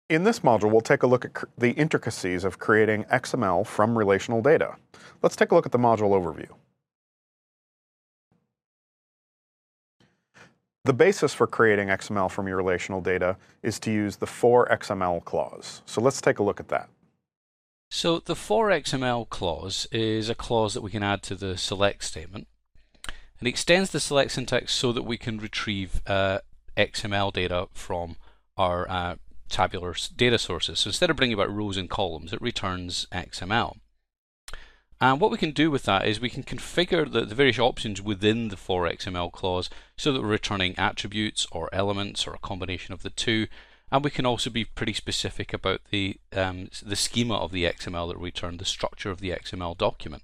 In this module, we'll take a look at the intricacies of creating XML from relational data. Let's take a look at the module overview. The basis for creating XML from your relational data is to use the for_XML clause. So let's take a look at that. So the for_XML clause is a clause that we can add to the select statement. It extends the select syntax so that we can retrieve XML data from our tabular data sources. So instead of bringing about rows and columns, it returns XML. And what we can do with that is we can configure the various options within the for_XML clause so that we're returning attributes or elements or a combination of the two. And we can also be pretty specific about the schema of the XML that we return, the structure of the XML document.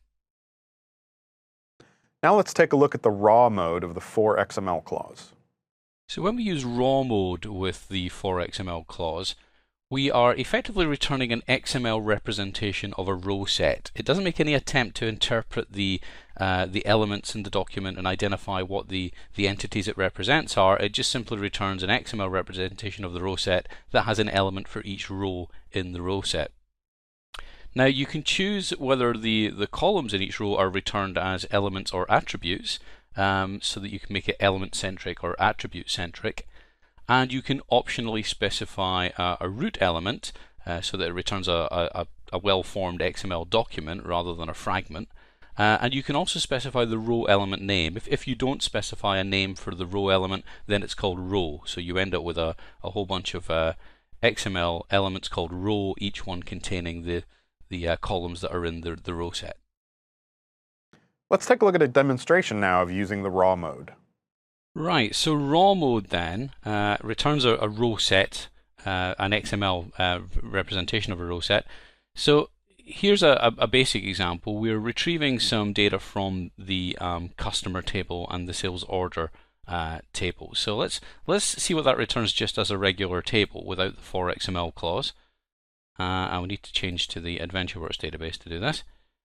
Now let's take a look at the raw mode of the for_XML clause. So when we use raw mode with the for_XML clause, we are effectively returning an XML representation of a row set. It doesn't make any attempt to interpret the elements in the document and identify what the entities it represents are. It just simply returns an XML representation of the row set that has an element for each row in the row set. Now you can choose whether the columns in each row are returned as elements or attributes, so that you can make it element-centric or attribute-centric. And you can optionally specify a root element so that it returns a well-formed XML document rather than a fragment. And you can also specify the row element name. If you don't specify a name for the row element, then it's called row. So you end up with a whole bunch of XML elements called row, each one containing the columns that are in the row set. Let's take a look at a demonstration now of using the raw mode. Right, so raw mode then returns a row set, an XML representation of a row set. So here's a basic example. We're retrieving some data from the customer table and the sales order table. So let's see what that returns just as a regular table without the for_XML clause. And we need to change to the AdventureWorks database to do this.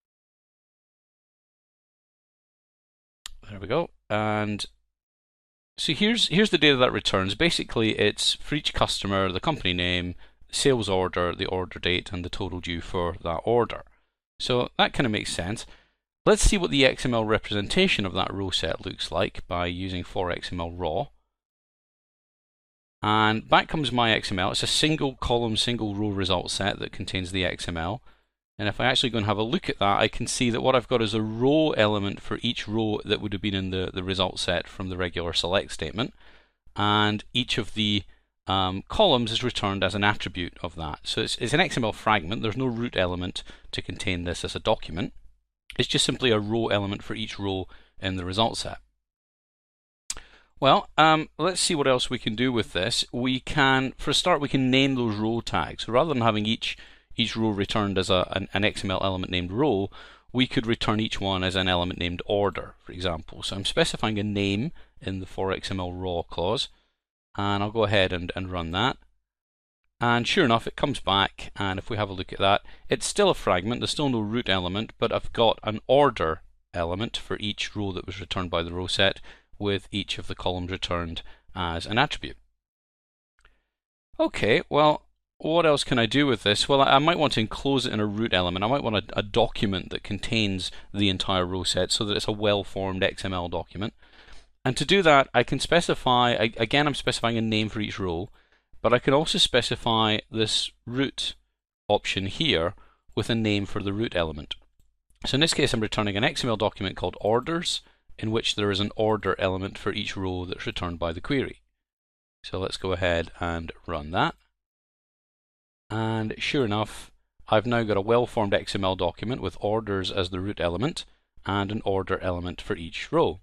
There we go. And so here's the data that returns. Basically, it's for each customer, the company name, sales order, the order date, and the total due for that order. So that kind of makes sense. Let's see what the XML representation of that row set looks like by using for_XML raw. And back comes my XML. It's a single column, single row result set that contains the XML. And if I actually go and have a look at that, I can see that what I've got is a row element for each row that would have been in the result set from the regular select statement. And each of the columns is returned as an attribute of that. So it's an XML fragment. There's no root element to contain this as a document. It's just simply a row element for each row in the result set. Well, let's see what else we can do with this. We can, for a start, we can name those row tags. So rather than having each row returned as an XML element named row, we could return each one as an element named order, for example. So I'm specifying a name in the for_XML raw clause, and I'll go ahead and run that. And sure enough, it comes back, and if we have a look at that, it's still a fragment. There's still no root element, but I've got an order element for each row that was returned by the row set, with each of the columns returned as an attribute. Okay, well, what else can I do with this? Well, I might want to enclose it in a root element. I might want a document that contains the entire row set so that it's a well-formed XML document. And to do that, I can specify, again, I'm specifying a name for each row, but I can also specify this root option here with a name for the root element. So in this case, I'm returning an XML document called orders, in which there is an order element for each row that's returned by the query. So let's go ahead and run that. And sure enough, I've now got a well-formed XML document with orders as the root element and an order element for each row.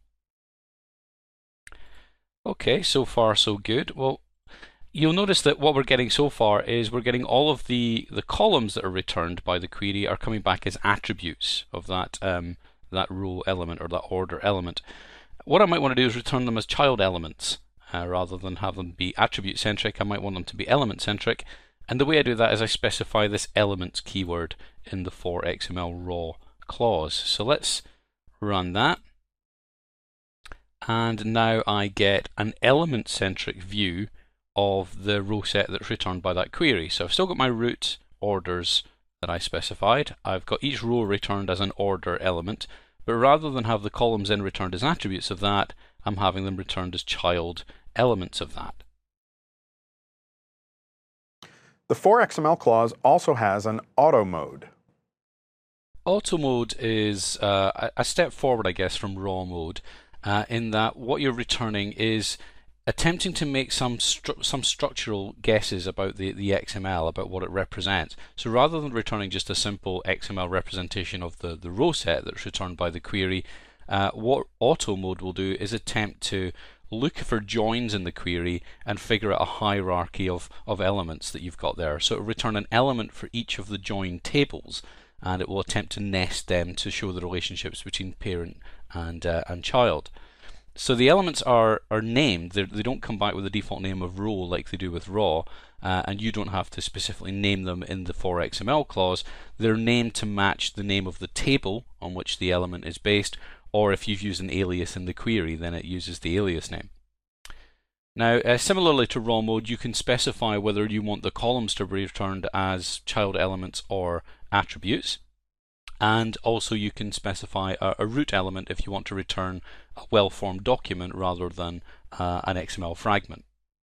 Okay, so far so good. Well, you'll notice that what we're getting so far is we're getting all of the columns that are returned by the query are coming back as attributes of that row element or that order element. What I might want to do is return them as child elements rather than have them be attribute centric. I might want them to be element centric, and the way I do that is I specify this elements keyword in the for_XML raw clause. So let's run that, and now I get an element centric view of the row set that's returned by that query. So I've still got my root orders that I specified. I've got each row returned as an order element, but rather than have the columns then returned as attributes of that, I'm having them returned as child elements of that. The for_XML clause also has an auto mode. Auto mode is a step forward, I guess, from raw mode, in that what you're returning is attempting to make some structural guesses about the XML, about what it represents. So rather than returning just a simple XML representation of the row set that's returned by the query, what auto mode will do is attempt to look for joins in the query and figure out a hierarchy of elements that you've got there. So it will return an element for each of the join tables, and it will attempt to nest them to show the relationships between parent and child. So the elements are named. They don't come back with the default name of row like they do with raw, and you don't have to specifically name them in the for_XML clause. They're named to match the name of the table on which the element is based, or if you've used an alias in the query, then it uses the alias name. Now, similarly to raw mode, you can specify whether you want the columns to be returned as child elements or attributes. And also you can specify a root element if you want to return a well-formed document rather than an XML fragment.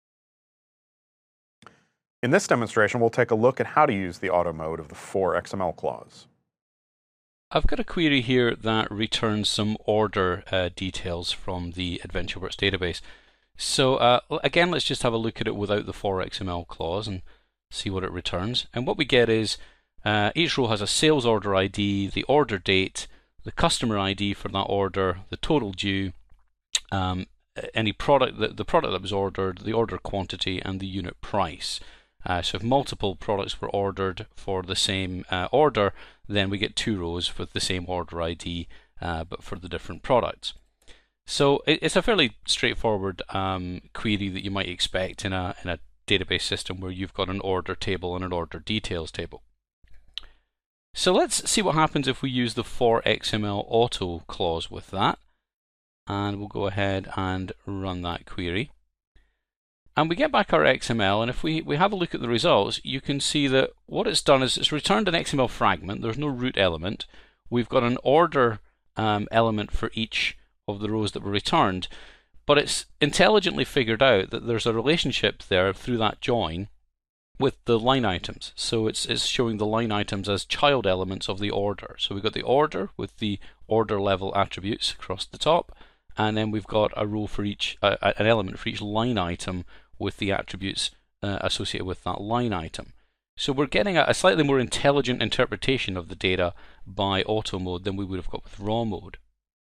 In this demonstration, we'll take a look at how to use the auto mode of the for_XML clause. I've got a query here that returns some order details from the AdventureWorks database. So again, let's just have a look at it without the for_XML clause and see what it returns. And what we get is each row has a sales order ID, the order date, the customer ID for that order, the total due, any product, the product that was ordered, the order quantity, and the unit price. So if multiple products were ordered for the same order, then we get two rows with the same order ID, but for the different products. So it's a fairly straightforward query that you might expect in a database system where you've got an order table and an order details table. So let's see what happens if we use the for_XML auto clause with that. And we'll go ahead and run that query. And we get back our XML, and if we have a look at the results, you can see that what it's done is it's returned an XML fragment. There's no root element. We've got an order element for each of the rows that were returned, but it's intelligently figured out that there's a relationship there through that join with the line items. So it's showing the line items as child elements of the order. So we've got the order with the order level attributes across the top, and then we've got a row for each, an element for each line item with the attributes associated with that line item. So we're getting a slightly more intelligent interpretation of the data by auto mode than we would have got with raw mode.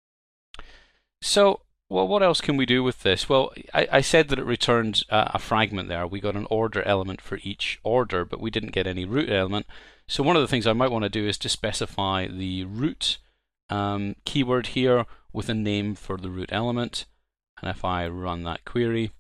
So, well, what else can we do with this? Well, I said that it returned a fragment there. We got an order element for each order, but we didn't get any root element. So one of the things I might want to do is to specify the root keyword here with a name for the root element. And if I run that query,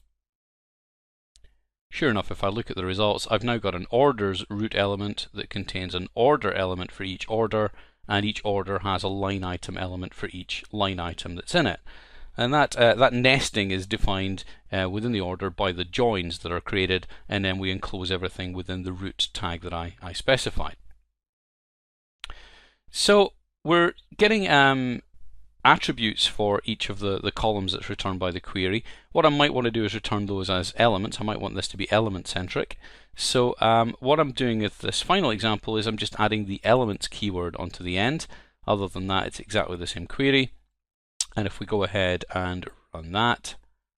sure enough, if I look at the results, I've now got an orders root element that contains an order element for each order, and each order has a line item element for each line item that's in it. And that nesting is defined within the order by the joins that are created, and then we enclose everything within the root tag that I specified. So we're getting attributes for each of the columns that's returned by the query. What I might want to do is return those as elements. I might want this to be element-centric. So what I'm doing with this final example is I'm just adding the elements keyword onto the end. Other than that, it's exactly the same query. And if we go ahead and run that,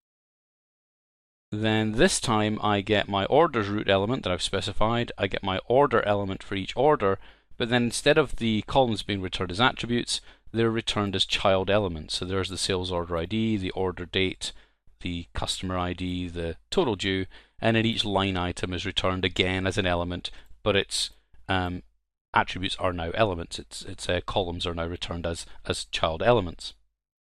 then this time I get my orders root element that I've specified. I get my order element for each order, but then instead of the columns being returned as attributes, they're returned as child elements. So there's the sales order ID, the order date, the customer ID, the total due, and then each line item is returned again as an element, but its attributes are now elements. Its columns are now returned as child elements.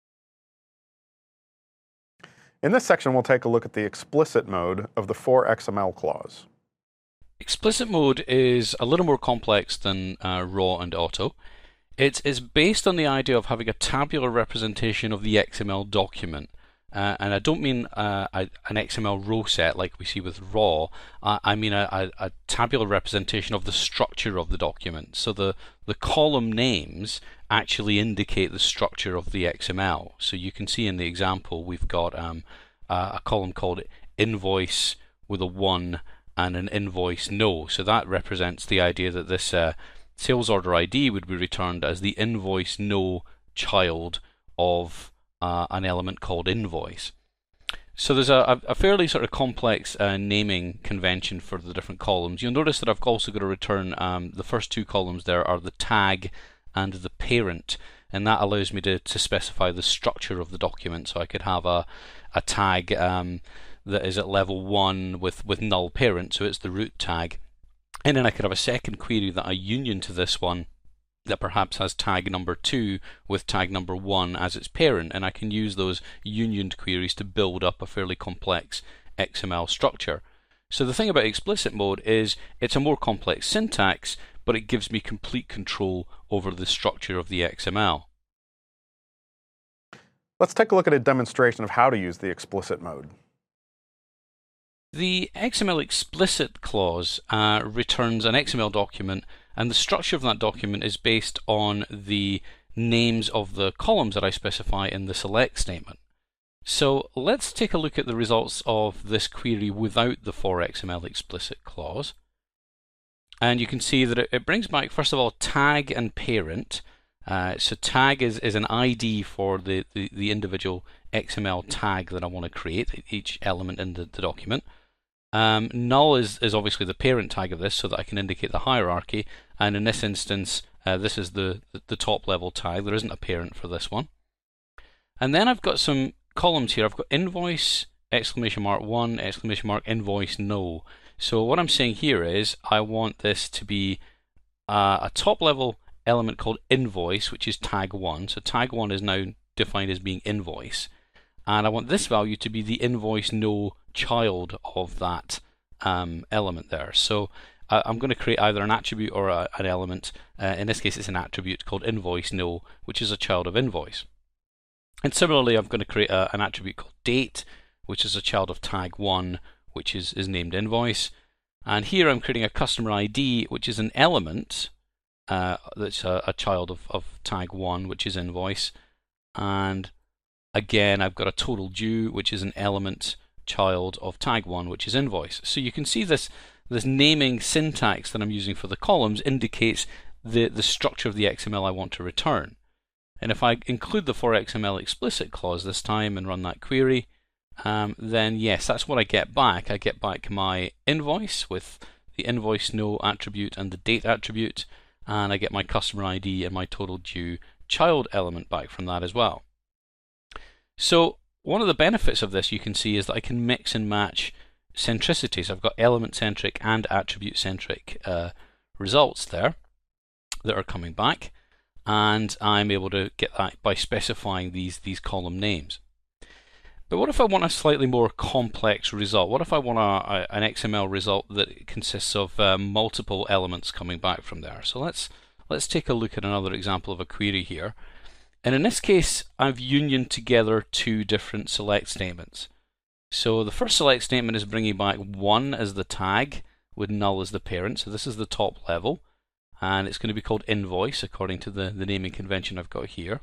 In this section, we'll take a look at the explicit mode of the for_XML clause. Explicit mode is a little more complex than raw and auto. It's based on the idea of having a tabular representation of the XML document. And I don't mean an XML row set like we see with raw. I mean a tabular representation of the structure of the document. So the column names actually indicate the structure of the XML. So you can see in the example we've got a column called invoice with a 1 and an invoice no. So that represents the idea that this sales order ID would be returned as the invoice no child of an element called invoice. So there's a fairly sort of complex naming convention for the different columns. You'll notice that I've also got to return the first two columns there are the tag and the parent, and that allows me to specify the structure of the document. So I could have a tag that is at level 1 with null parent, so it's the root tag, and then I could have a second query that I union to this one that perhaps has tag number 2 with tag number 1 as its parent, and I can use those unioned queries to build up a fairly complex XML structure. So the thing about explicit mode is it's a more complex syntax, but it gives me complete control over the structure of the XML. Let's take a look at a demonstration of how to use the explicit mode. The XML explicit clause returns an XML document, and the structure of that document is based on the names of the columns that I specify in the select statement. So let's take a look at the results of this query without the for XML explicit clause. And you can see that it brings back, first of all, tag and parent. So tag is an ID for the individual XML tag that I want to create, each element in the document. Null is obviously the parent tag of this, so that I can indicate the hierarchy, and in this instance this is the top level tag. There isn't a parent for this one. And then I've got some columns here. I've got invoice, exclamation mark 1, exclamation mark invoice no. So what I'm saying here is I want this to be a top level element called invoice, which is tag 1. So tag 1 is now defined as being invoice, and I want this value to be the invoice no child of that element there. So I'm going to create either an attribute or an element. In this case it's an attribute called invoice no, which is a child of invoice. And similarly I'm going to create an attribute called date, which is a child of tag 1, which is named invoice. And here I'm creating a customer ID, which is an element that's a child of tag 1, which is invoice. And again I've got a total due, which is an element child of tag 1, which is invoice. So you can see this naming syntax that I'm using for the columns indicates the structure of the XML I want to return. And if I include the for XML explicit clause this time and run that query, then yes, that's what I get back. I get back my invoice with the invoice no attribute and the date attribute, and I get my customer ID and my total due child element back from that as well. So one of the benefits of this, you can see, is that I can mix and match centricities. I've got element centric and attribute centric results there that are coming back, and I'm able to get that by specifying these column names. But what if I want a slightly more complex result? What if I want an XML result that consists of multiple elements coming back from there? So let's take a look at another example of a query here. And in this case I've unioned together two different select statements. So the first select statement is bringing back 1 as the tag with null as the parent. So this is the top level, and it's going to be called invoice according to the naming convention I've got here.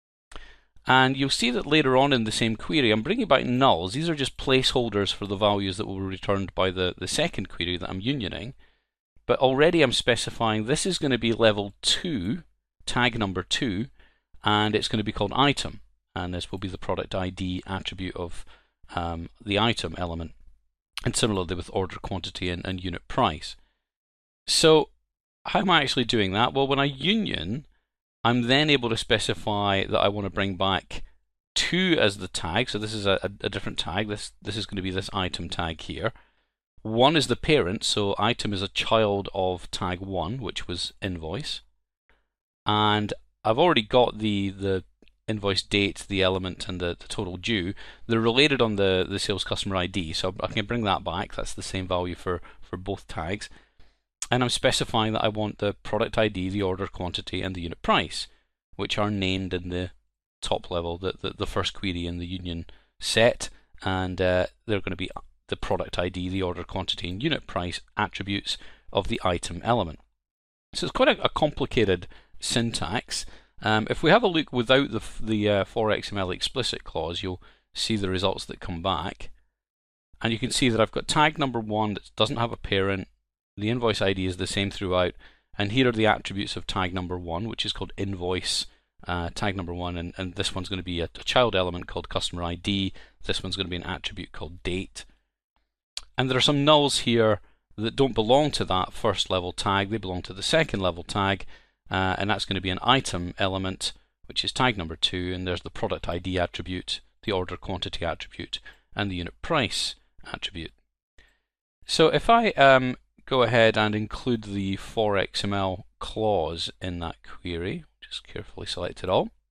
And you'll see that later on in the same query I'm bringing back nulls. These are just placeholders for the values that will be returned by the second query that I'm unioning. But already I'm specifying this is going to be level 2, tag number 2, and it's going to be called item, and this will be the product ID attribute of the item element, and similarly with order quantity and unit price. So how am I actually doing that? Well, when I union, I'm then able to specify that I want to bring back 2 as the tag. So this is a different tag. This is going to be this item tag here. 1 is the parent, so item is a child of tag 1, which was invoice. And I've already got the invoice date, the element, and the total due. They're related on the sales customer ID, so I can bring that back. That's the same value for both tags. And I'm specifying that I want the product ID, the order quantity, and the unit price, which are named in the top level, the first query in the union set, and they're going to be the product ID, the order quantity, and unit price attributes of the item element. So it's quite a complicated syntax. If we have a look without the for XML explicit clause, you'll see the results that come back. And you can see that I've got tag number 1 that doesn't have a parent. The invoice ID is the same throughout. And here are the attributes of tag number 1, which is called invoice tag number 1. And this one's going to be a child element called customer ID. This one's going to be an attribute called date. And there are some nulls here that don't belong to that first level tag. They belong to the second level tag. And that's going to be an item element, which is tag number 2. And there's the product ID attribute, the order quantity attribute, and the unit price attribute. So if I go ahead and include the for XML clause in that query, just carefully select it all,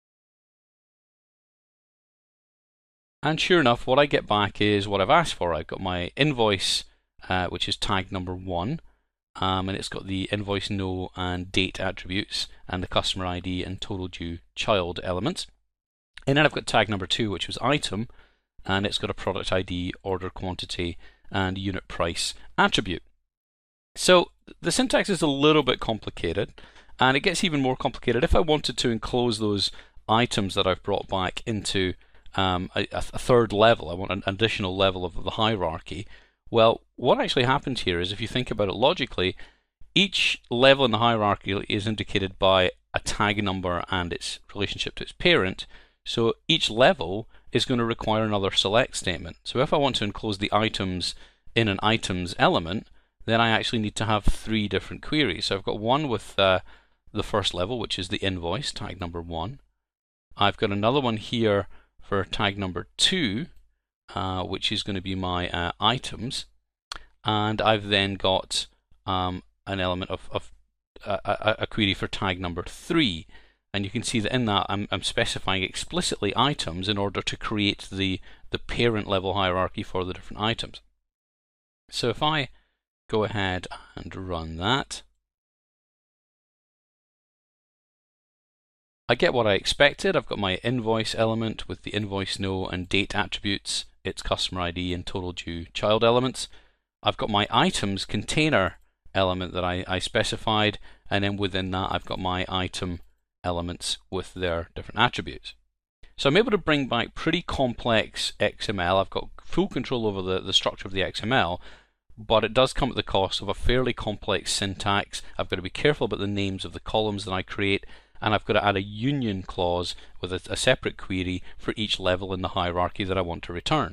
and sure enough, what I get back is what I've asked for. I've got my invoice, which is tag number 1, and it's got the invoice no and date attributes, and the customer ID and total due child elements. And then I've got tag number 2, which was item, and it's got a product ID, order quantity, and unit price attribute. So the syntax is a little bit complicated, and it gets even more complicated if I wanted to enclose those items that I've brought back into a third level. I want an additional level of the hierarchy. Well, what actually happens here is, if you think about it logically, each level in the hierarchy is indicated by a tag number and its relationship to its parent. So each level is going to require another select statement. So if I want to enclose the items in an items element, then I actually need to have 3 different queries. So I've got one with the first level, which is the invoice, tag number 1. I've got another one here for tag number 2, which is going to be my items. And I've then got an element of a query for tag number 3. And you can see that in that I'm specifying explicitly items in order to create the parent level hierarchy for the different items. So if I go ahead and run that, I get what I expected. I've got my invoice element with the invoice no and date attributes, its customer ID and total due child elements. I've got my items container element that I specified, and then within that I've got my item elements with their different attributes. So I'm able to bring back pretty complex XML. I've got full control over the structure of the XML, but it does come at the cost of a fairly complex syntax. I've got to be careful about the names of the columns that I create, and I've got to add a union clause with a separate query for each level in the hierarchy that I want to return.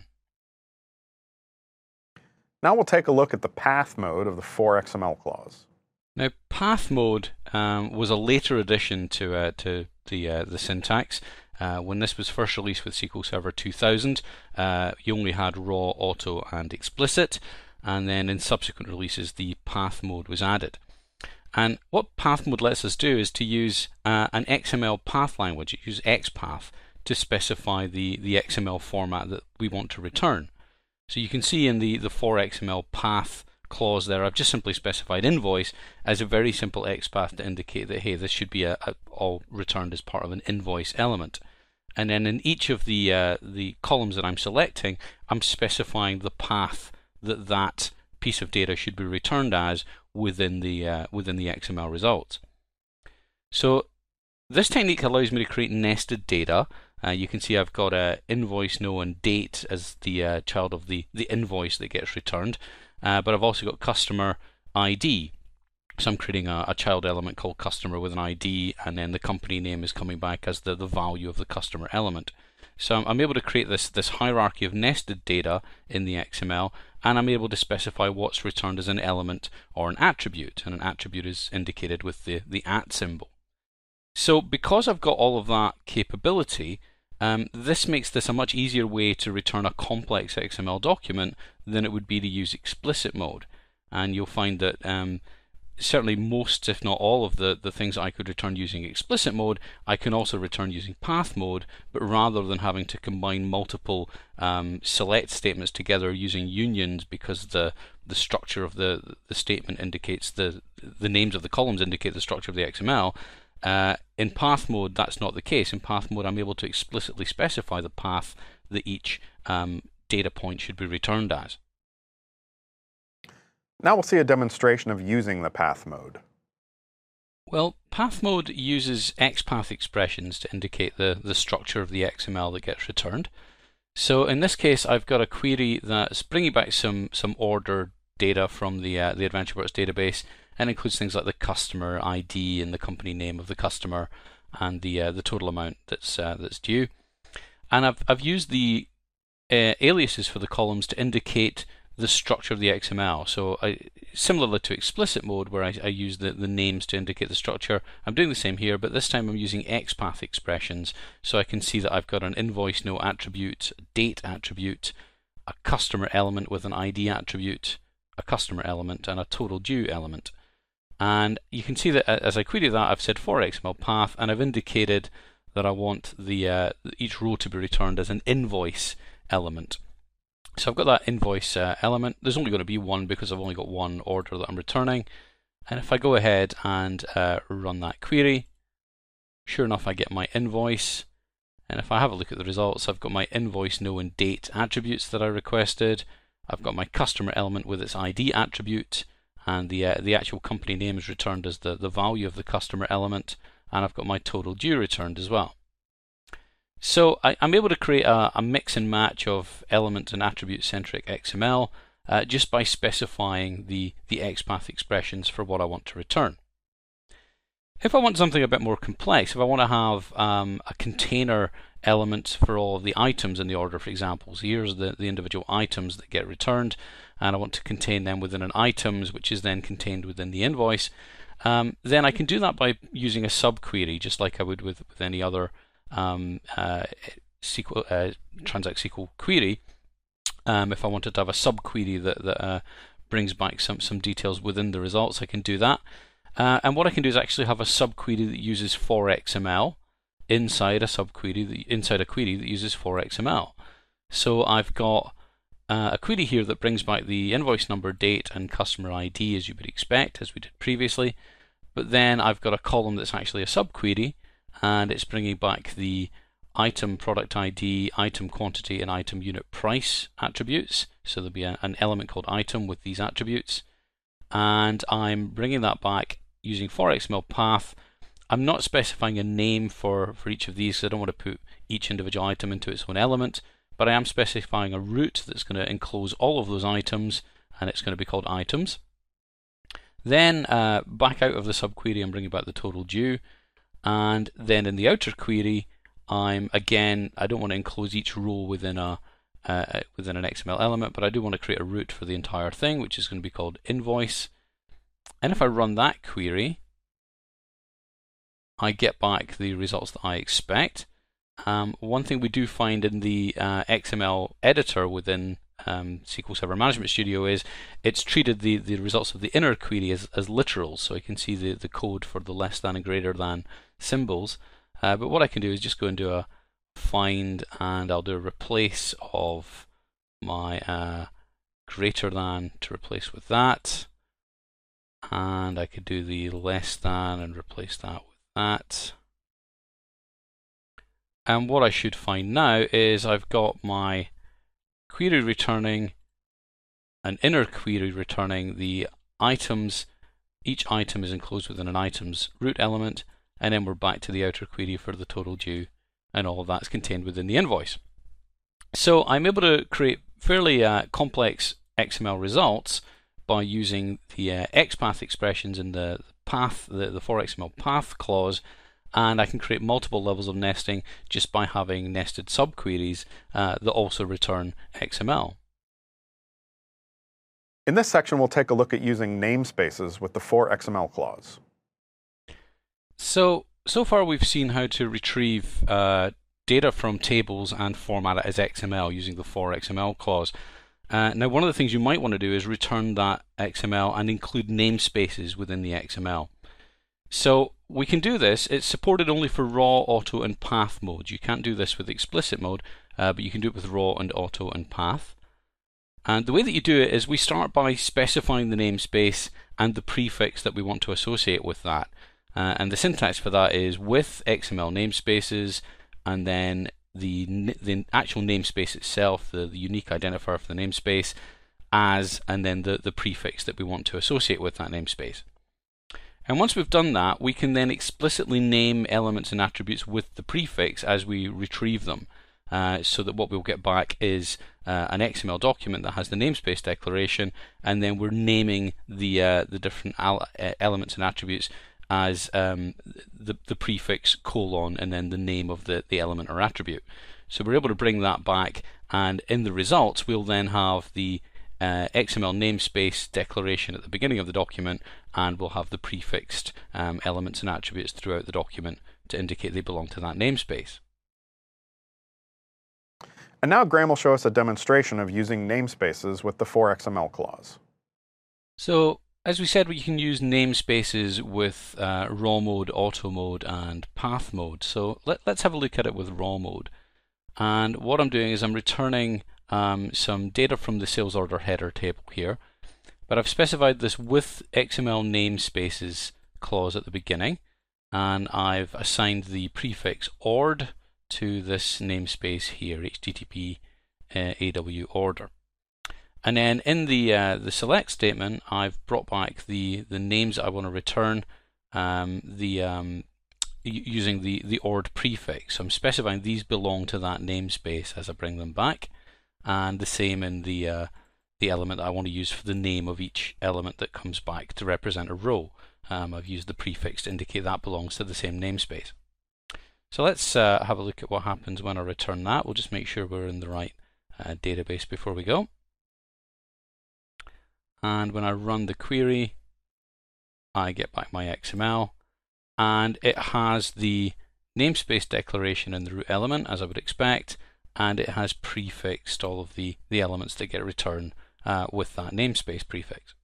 Now we'll take a look at the path mode of the for XML clause. Now, path mode was a later addition to the syntax. When this was first released with SQL Server 2000, you only had raw, auto, and explicit, and then in subsequent releases the path mode was added. And what path mode lets us do is to use an XML path language, use XPath, to specify the XML format that we want to return. So you can see in the for XML path clause there, I've just simply specified invoice as a very simple XPath to indicate that, hey, this should be all returned as part of an invoice element. And then in each of the columns that I'm selecting, I'm specifying the path that piece of data should be returned as within the XML results. So this technique allows me to create nested data. You can see I've got invoice no and date as the child of the invoice that gets returned. But I've also got customer ID. So I'm creating a child element called customer with an ID, and then the company name is coming back as the value of the customer element. So I'm able to create this hierarchy of nested data in the XML, and I'm able to specify what's returned as an element or an attribute, and an attribute is indicated with the @ symbol. So because I've got all of that capability, this makes this a much easier way to return a complex XML document than it would be to use explicit mode. And you'll find that certainly most, if not all, of the things that I could return using explicit mode, I can also return using path mode, but rather than having to combine multiple select statements together using unions, because the structure of the statement indicates the names of the columns indicate the structure of the XML, In path mode, that's not the case. In path mode, I'm able to explicitly specify the path that each data point should be returned as. Now we'll see a demonstration of using the path mode. Well, path mode uses XPath expressions to indicate the structure of the XML that gets returned. So in this case, I've got a query that's bringing back some ordered data from the AdventureWorks database, and includes things like the customer ID and the company name of the customer, and the total amount that's due. And I've used the aliases for the columns to indicate the structure of the XML. So similarly to explicit mode, where I use the names to indicate the structure, I'm doing the same here, but this time I'm using XPath expressions, so I can see that I've got an invoice no attribute, a date attribute, a customer element with an ID attribute, a customer element, and a total due element. And you can see that as I query that, I've said for XML path, and I've indicated that I want each row to be returned as an invoice element. So I've got that invoice element. There's only going to be one because I've only got one order that I'm returning. And if I go ahead and run that query, sure enough, I get my invoice. And if I have a look at the results, I've got my invoice no and date attributes that I requested. I've got my customer element with its ID attribute, and the actual company name is returned as the value of the customer element, and I've got my total due returned as well. So I'm able to create a mix and match of element and attribute-centric XML just by specifying the XPath expressions for what I want to return. If I want something a bit more complex, if I want to have a container element for all of the items in the order, for example, so here's the individual items that get returned, and I want to contain them within an items, which is then contained within the invoice, then I can do that by using a subquery, just like I would with any other Transact SQL query. If I wanted to have a subquery that brings back some details within the results, I can do that. And what I can do is actually have a subquery that uses for XML inside a subquery, inside a query that uses for XML. So I've got a query here that brings back the invoice number, date, and customer ID as you would expect, as we did previously. But then I've got a column that's actually a subquery, and it's bringing back the item product ID, item quantity, and item unit price attributes. So there'll be an element called item with these attributes, and I'm bringing that back using for XML path. I'm not specifying a name for each of these, so I don't want to put each individual item into its own element, but I am specifying a root that's going to enclose all of those items, and it's going to be called items. Then back out of the subquery, I'm bringing back the total due, and then in the outer query, I don't want to enclose each row within an XML element, but I do want to create a root for the entire thing, which is going to be called invoice. And if I run that query, I get back the results that I expect. One thing we do find in the XML editor within SQL Server Management Studio is it's treated the results of the inner query as literals, so I can see the code for the less than and greater than symbols. But what I can do is just go and do a find, and I'll do a replace of my greater than to replace with that. And I could do the less than and replace that with that. And what I should find now is I've got my query returning an inner query returning the items. Each item is enclosed within an items root element, and then we're back to the outer query for the total due, and all of that's contained within the invoice. So I'm able to create fairly complex XML results by using the XPath expressions in the path, the for XML path clause, and I can create multiple levels of nesting just by having nested subqueries that also return XML. In this section, we'll take a look at using namespaces with the for XML clause. So far we've seen how to retrieve data from tables and format it as XML using the for XML clause. Now, one of the things you might want to do is return that XML and include namespaces within the XML. So we can do this. It's supported only for raw, auto, and path modes. You can't do this with explicit mode, but you can do it with raw and auto and path. And the way that you do it is we start by specifying the namespace and the prefix that we want to associate with that. And the syntax for that is with XML namespaces, and then the actual namespace itself, the unique identifier for the namespace, as, and then the prefix that we want to associate with that namespace. And once we've done that, we can then explicitly name elements and attributes with the prefix as we retrieve them, so that what we'll get back is an XML document that has the namespace declaration, and then we're naming the different elements and attributes as the prefix colon and then the name of the element or attribute. So we're able to bring that back, and in the results we'll then have the XML namespace declaration at the beginning of the document, and we'll have the prefixed elements and attributes throughout the document to indicate they belong to that namespace. And now Graham will show us a demonstration of using namespaces with the for_XML clause. So, as we said, we can use namespaces with raw mode, auto mode, and path mode. So let's have a look at it with raw mode. And what I'm doing is I'm returning some data from the sales order header table here, but I've specified this with XML namespaces clause at the beginning, and I've assigned the prefix ord to this namespace here, HTTP AW order. And then in the select statement, I've brought back the names that I want to return using the ord prefix. So I'm specifying these belong to that namespace as I bring them back, and the same in the element that I want to use for the name of each element that comes back to represent a row. I've used the prefix to indicate that belongs to the same namespace. So let's have a look at what happens when I return that. We'll just make sure we're in the right database before we go. And when I run the query, I get back my XML, and it has the namespace declaration in the root element, as I would expect, and it has prefixed all of the elements that get returned with that namespace prefix.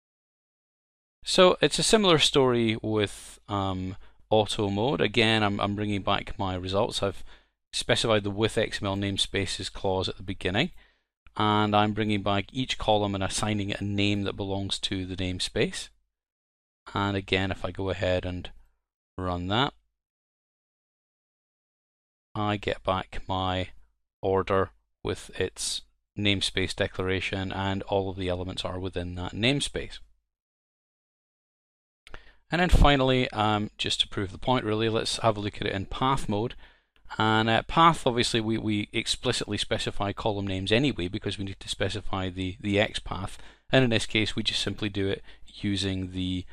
So it's a similar story with auto mode. Again, I'm bringing back my results. I've specified the with XML namespaces clause at the beginning, and I'm bringing back each column and assigning it a name that belongs to the namespace. And again, if I go ahead and run that, I get back my order with its namespace declaration, and all of the elements are within that namespace. And then finally, just to prove the point really, let's have a look at it in path mode. And path, obviously we explicitly specify column names anyway, because we need to specify the XPath, and in this case we just simply do it using the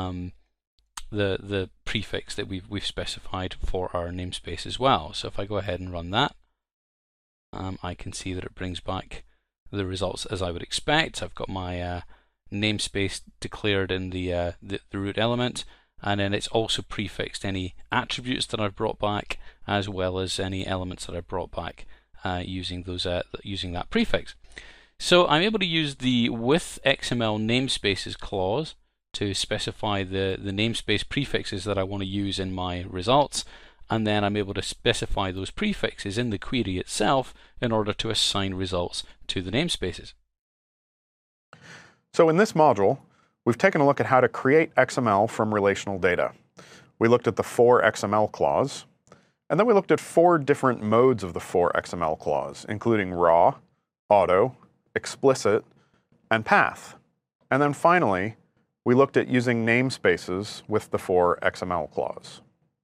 prefix that we've specified for our namespace as well. So if I go ahead and run that, I can see that it brings back the results as I would expect. I've got my namespace declared in the root element, and then it's also prefixed any attributes that I've brought back, as well as any elements that I've brought back using that prefix. So I'm able to use the with XML namespaces clause to specify the namespace prefixes that I want to use in my results, and then I'm able to specify those prefixes in the query itself in order to assign results to the namespaces. So in this module, we've taken a look at how to create XML from relational data. We looked at the for_XML clause, and then we looked at 4 different modes of the for_XML clause, including raw, auto, explicit, and path. And then finally, we looked at using namespaces with the for_XML clause.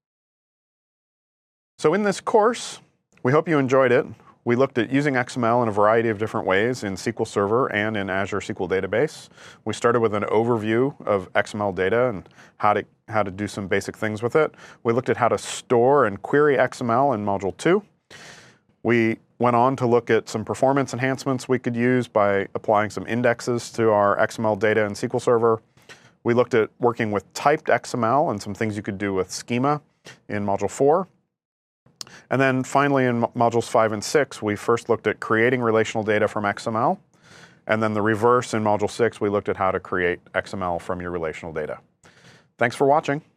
So in this course, we hope you enjoyed it. We looked at using XML in a variety of different ways in SQL Server and in Azure SQL Database. We started with an overview of XML data and how to do some basic things with it. We looked at how to store and query XML in Module 2. We went on to look at some performance enhancements we could use by applying some indexes to our XML data in SQL Server. We looked at working with typed XML and some things you could do with schema in Module 4. And then finally in Modules 5 and 6, we first looked at creating relational data from XML. And then the reverse in Module 6, we looked at how to create XML from your relational data. Thanks for watching.